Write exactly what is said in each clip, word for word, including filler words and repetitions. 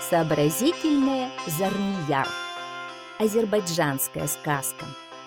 Сообразительная Зарнияр. Азербайджанская сказка.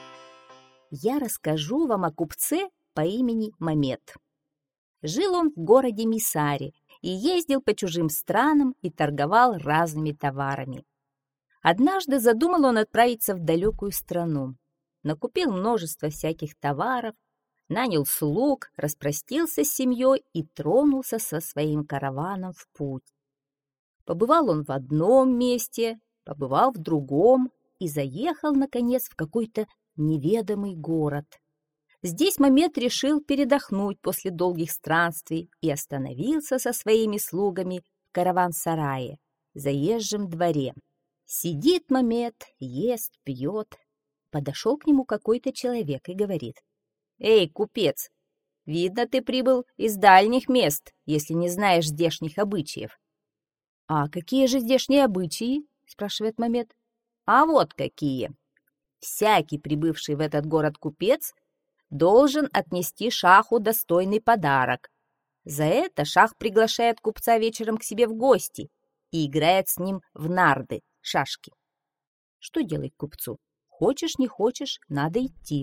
Я расскажу вам о купце по имени Мамед. Жил он в городе Мисаре и ездил по чужим странам и торговал разными товарами. Однажды задумал он отправиться в далекую страну. Накупил множество всяких товаров, нанял слуг, распростился с семьей и тронулся со своим караваном в путь. Побывал он в одном месте, побывал в другом и заехал, наконец, в какой-то неведомый город. Здесь Мамед решил передохнуть после долгих странствий и остановился со своими слугами в караван-сарае, заезжем дворе. Сидит Мамед, ест, пьет. Подошел к нему какой-то человек и говорит: «Эй, купец, видно, ты прибыл из дальних мест, если не знаешь здешних обычаев». «А какие же здешние обычаи?» — спрашивает Мамед. «А вот какие. Всякий прибывший в этот город купец должен отнести шаху достойный подарок. За это шах приглашает купца вечером к себе в гости и играет с ним в нарды, шашки. Что делать купцу? Хочешь, не хочешь, надо идти».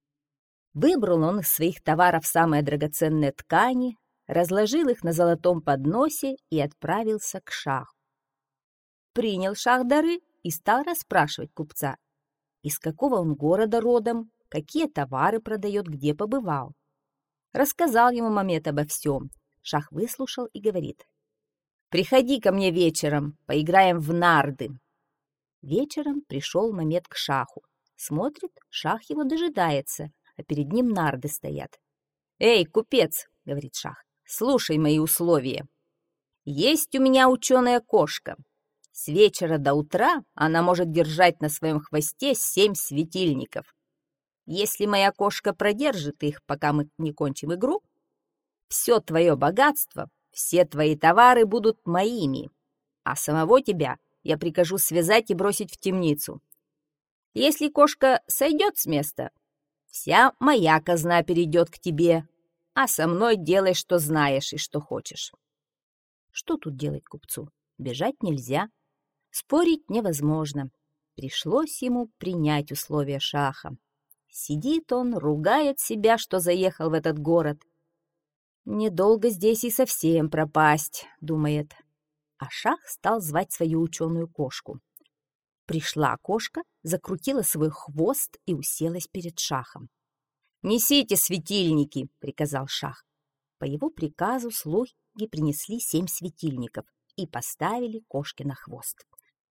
Выбрал он из своих товаров самые драгоценные ткани, разложил их на золотом подносе и отправился к шаху. Принял шах дары и стал расспрашивать купца, из какого он города родом, какие товары продает, где побывал. Рассказал ему Мамед обо всем. Шах выслушал и говорит: «Приходи ко мне вечером, поиграем в нарды». Вечером пришел Мамед к шаху. Смотрит, шах его дожидается, а перед ним нарды стоят. «Эй, купец!» — говорит шах. «Слушай мои условия. Есть у меня ученая кошка. С вечера до утра она может держать на своем хвосте семь светильников. Если моя кошка продержит их, пока мы не кончим игру, все твое богатство, все твои товары будут моими, а самого тебя я прикажу связать и бросить в темницу. Если кошка сойдет с места, вся моя казна перейдет к тебе, а со мной делай, что знаешь и что хочешь». Что тут делать купцу? Бежать нельзя, спорить невозможно. Пришлось ему принять условия шаха. Сидит он, ругает себя, что заехал в этот город. «Недолго здесь и совсем пропасть», — думает. А шах стал звать свою ученую кошку. Пришла кошка, закрутила свой хвост и уселась перед шахом. «Несите светильники», — приказал шах. По его приказу слуги принесли семь светильников и поставили кошке на хвост.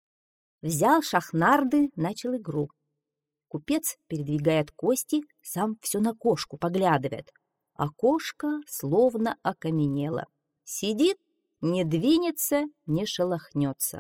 Взял шах нарды, начал игру. Купец передвигает кости, сам все на кошку поглядывает, а кошка словно окаменела. Сидит, не двинется, не шелохнется.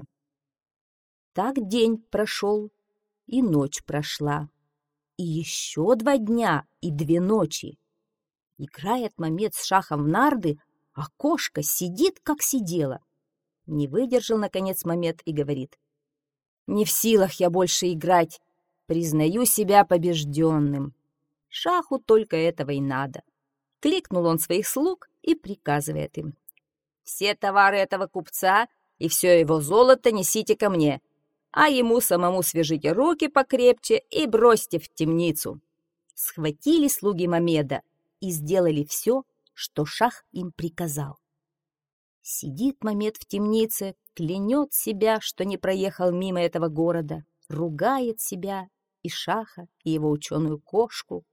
Так день прошел, и ночь прошла. И еще два дня и две ночи. Играет Мамед с шахом в нарды, а кошка сидит, как сидела. Не выдержал, наконец, Мамед и говорит: «Не в силах я больше играть, признаю себя побежденным». Шаху только этого и надо. Кликнул он своих слуг и приказывает им: «Все товары этого купца и все его золото несите ко мне, а ему самому свяжите руки покрепче и бросьте в темницу». Схватили слуги Мамеда и сделали все, что шах им приказал. Сидит Мамед в темнице, клянет себя, что не проехал мимо этого города, ругает себя и шаха, и его ученую кошку.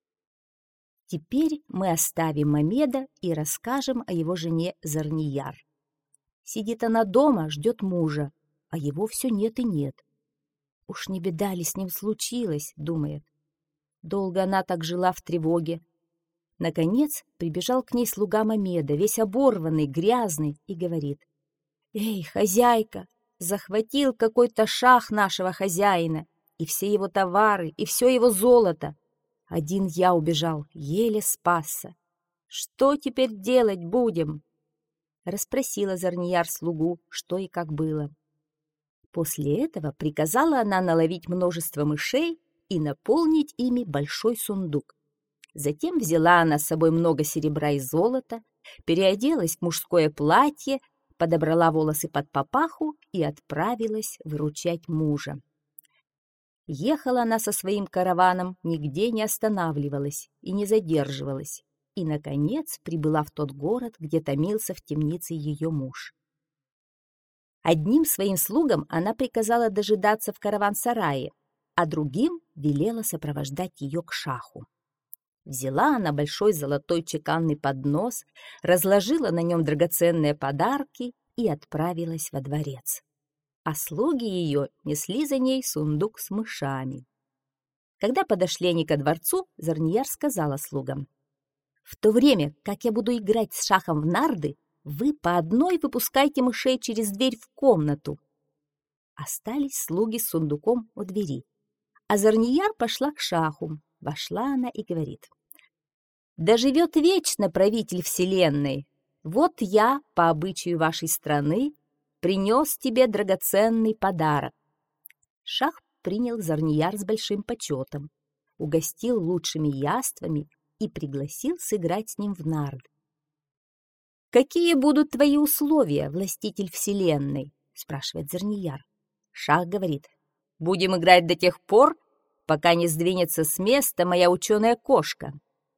Теперь мы оставим Мамеда и расскажем о его жене Зарнияр. Сидит она дома, ждет мужа, а его все нет и нет. Уж не беда ли с ним случилось, думает. Долго она так жила в тревоге. Наконец прибежал к ней слуга Мамеда, весь оборванный, грязный, и говорит: «Эй, хозяйка, захватил какой-то шах нашего хозяина, и все его товары, и все его золото. Один я убежал, еле спасся. Что теперь делать будем?» Расспросила Зарнияр слугу, что и как было. После этого приказала она наловить множество мышей и наполнить ими большой сундук. Затем взяла она с собой много серебра и золота, переоделась в мужское платье, подобрала волосы под папаху и отправилась выручать мужа. Ехала она со своим караваном, нигде не останавливалась и не задерживалась, и, наконец, прибыла в тот город, где томился в темнице ее муж. Одним своим слугам она приказала дожидаться в караван-сарае, а другим велела сопровождать ее к шаху. Взяла она большой золотой чеканный поднос, разложила на нем драгоценные подарки и отправилась во дворец. А слуги ее несли за ней сундук с мышами. Когда подошли они ко дворцу, Зарнияр сказала слугам: «В то время, как я буду играть с шахом в нарды, вы по одной выпускайте мышей через дверь в комнату». Остались слуги с сундуком у двери. А Зарнияр пошла к шаху. Вошла она и говорит: «Да живет вечно правитель вселенной! Вот я, по обычаю вашей страны, принес тебе драгоценный подарок». Шах принял Зарнияр с большим почетом, угостил лучшими яствами и пригласил сыграть с ним в нарды. «Какие будут твои условия, властитель вселенной?» — спрашивает Зарнияр. Шах говорит: «Будем играть до тех пор, пока не сдвинется с места моя ученая кошка».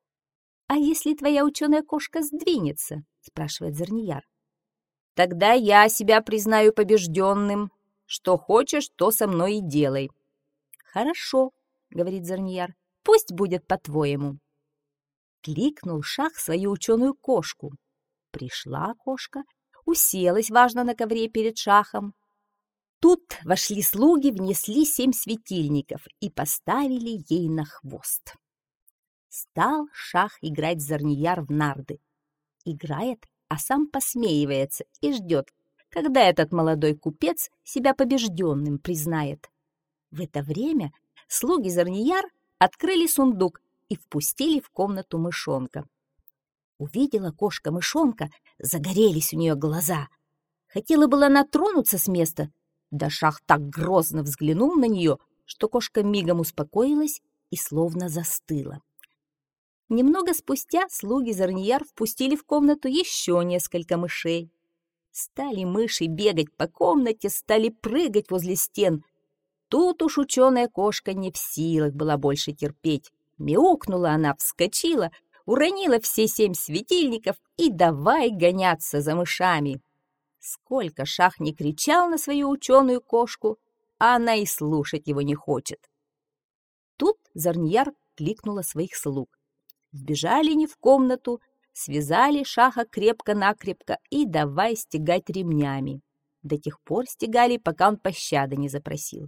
«А если твоя ученая кошка сдвинется?» — спрашивает Зарнияр. «Тогда я себя признаю побежденным. Что хочешь, то со мной и делай». «Хорошо», — говорит Зарнияр, — «пусть будет по-твоему». Кликнул Шах свою ученую кошку. Пришла кошка, уселась важно на ковре перед Шахом. Тут вошли слуги, внесли семь светильников и поставили ей на хвост. Стал Шах играть Зарнияр в нарды. Играет, а сам посмеивается и ждет, когда этот молодой купец себя побежденным признает. В это время слуги Зарнияр открыли сундук и впустили в комнату мышонка. Увидела кошка мышонка, загорелись у нее глаза. Хотела была она тронуться с места, да Шах так грозно взглянул на нее, что кошка мигом успокоилась и словно застыла. Немного спустя слуги Зарнияр впустили в комнату еще несколько мышей. Стали мыши бегать по комнате, стали прыгать возле стен. Тут уж ученая кошка не в силах была больше терпеть. Мяукнула она, вскочила, уронила все семь светильников и давай гоняться за мышами. Сколько Шах не кричал на свою ученую кошку, а она и слушать его не хочет. Тут Зарнияр кликнула своих слуг. Вбежали они в комнату, связали Шаха крепко-накрепко и давай стегать ремнями. До тех пор стегали, пока он пощады не запросил.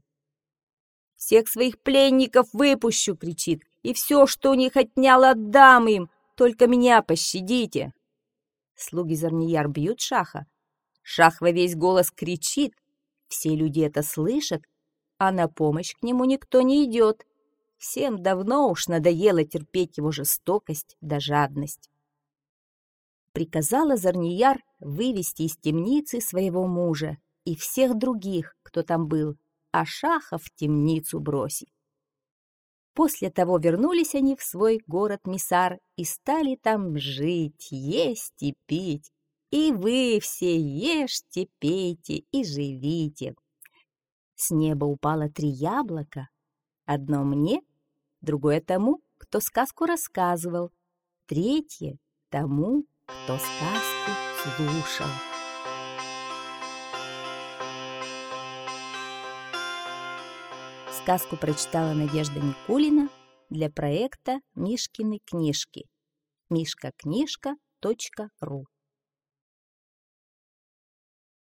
«Всех своих пленников выпущу!» — кричит. «И все, что у них отнял, отдам им! Только меня пощадите!» Слуги Зарнияр бьют Шаха. Шах во весь голос кричит. Все люди это слышат, а на помощь к нему никто не идет. Всем давно уж надоело терпеть его жестокость да жадность. Приказала Зарнияр вывести из темницы своего мужа и всех других, кто там был, а Шаха в темницу бросить. После того вернулись они в свой город Мисар и стали там жить, есть и пить. И вы все ешьте, пейте и живите. С неба упало три яблока. Одно мне, другое тому, кто сказку рассказывал, третье тому, кто сказку слушал. Сказку прочитала Надежда Никулина для проекта «Мишкины книжки» мишка книжка точка ру.